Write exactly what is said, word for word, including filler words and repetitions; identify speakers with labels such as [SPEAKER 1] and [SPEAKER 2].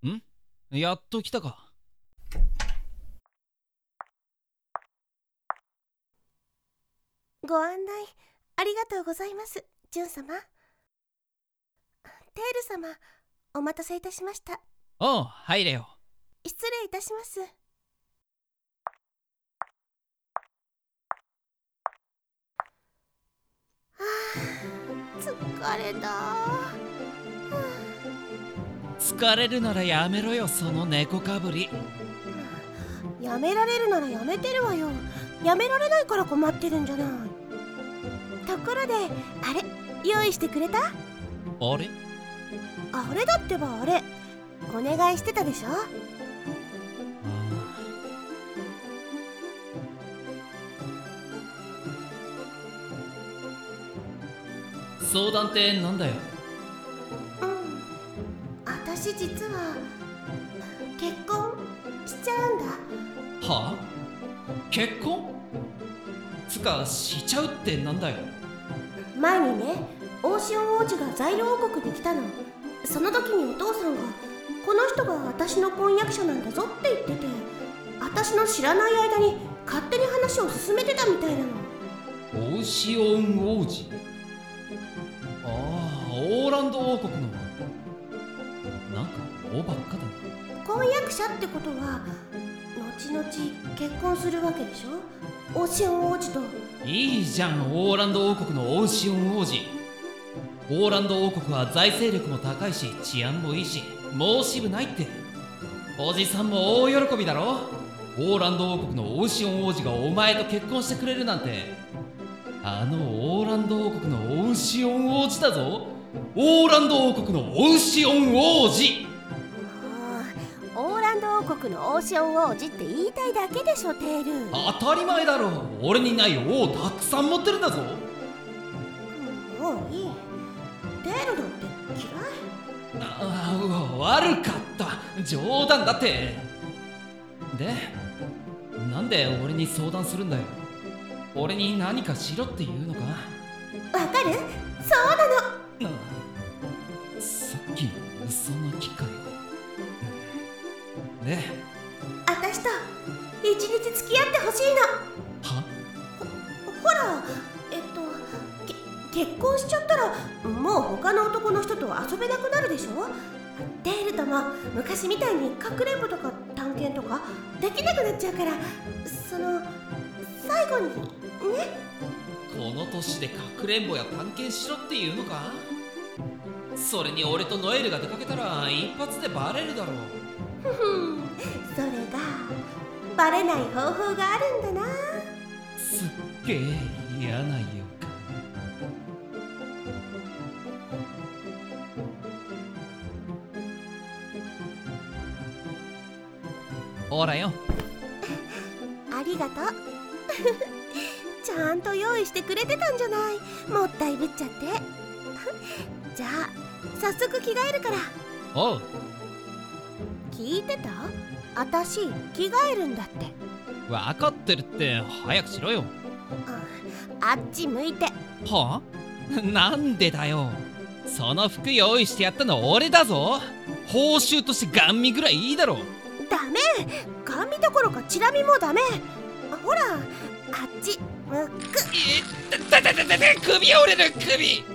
[SPEAKER 1] ん？やっと来たか。
[SPEAKER 2] ご案内ありがとうございます、ジュン様。テール様、お待たせいたしました。
[SPEAKER 1] おう、入れよ。
[SPEAKER 2] 失礼いたします。はあ、疲れた。は
[SPEAKER 1] あ、疲れるならやめろよ、その猫かぶり。
[SPEAKER 2] やめられるならやめてるわよ。やめられないから困ってるんじゃない。ところで、あれ用意してくれた？
[SPEAKER 1] あれ
[SPEAKER 2] あれだってばあれお願いしてたでしょ。
[SPEAKER 1] 相談ってなんだよ。
[SPEAKER 2] うん、私実は結婚しちゃうんだ。
[SPEAKER 1] はあ？結婚？つかしちゃうってなんだよ。
[SPEAKER 2] 前にね、オーシオン王子がザイル王国に来たの。その時にお父さんがこの人が私の婚約者なんだぞって言ってて、私の知らない間に勝手に話を進めてたみたいなの。
[SPEAKER 1] オーシオン王子？ああ、オーランド王国の。なんかおばっかだな。
[SPEAKER 2] 婚約者ってことは後々結婚するわけでしょ、オーシオン王子と。
[SPEAKER 1] いいじゃん、オーランド王国のオーシオン王子。オーランド王国は財政力も高いし治安もいいし申し分ないって。おじさんも大喜びだろ。オーランド王国のオーシオン王子がお前と結婚してくれるなんて。あのオーランド王国のオーシオン王子だぞ。オーランド王国のオーシオン王子。
[SPEAKER 2] オーランド王国のオーシオン王子って言いたいだけでしょ、テール。
[SPEAKER 1] 当たり前だろ。俺にない王たくさん持ってるんだぞ。
[SPEAKER 2] もういい。テールなんて嫌い。
[SPEAKER 1] ああ、悪かった。冗談だって。で、なんで俺に相談するんだよ。俺に何かしろって言うのか。
[SPEAKER 2] わかる？そうなの。
[SPEAKER 1] ああ、さっきの嘘泣きかよ。で、
[SPEAKER 2] 私と一日付き合ってほしいの。
[SPEAKER 1] は？
[SPEAKER 2] ほ、ほら、えっとけ結婚しちゃったらもう他の男の人と遊べなくなるでしょ。テールとも昔みたいにかくれんぼとか探検とかできなくなっちゃうから、その最後にね。
[SPEAKER 1] この年でかくれんぼや探検しろっていうのか。それに俺とノエルが出かけたら一発でバレるだろう。
[SPEAKER 2] ふふん、それがバレない方法があるんだな。
[SPEAKER 1] すっげえ嫌な予感。ほらよ。
[SPEAKER 2] ありがとう。ちゃんと用意してくれてたんじゃない。もったいぶっちゃって。じゃあ早速着替えるから。
[SPEAKER 1] おう。
[SPEAKER 2] 聞いてた？あたし着替えるんだって。
[SPEAKER 1] 分かってるって早くしろよ。
[SPEAKER 2] あっち向いて。
[SPEAKER 1] はあ？なんでだよ。その服用意してやったの俺だぞ。報酬としてガン見ぐらいいいだろ。
[SPEAKER 2] ダメ、ガン見どころかチラ見もダメ。ほらあっち向く。
[SPEAKER 1] えっ、だだだだだ、首折れる首。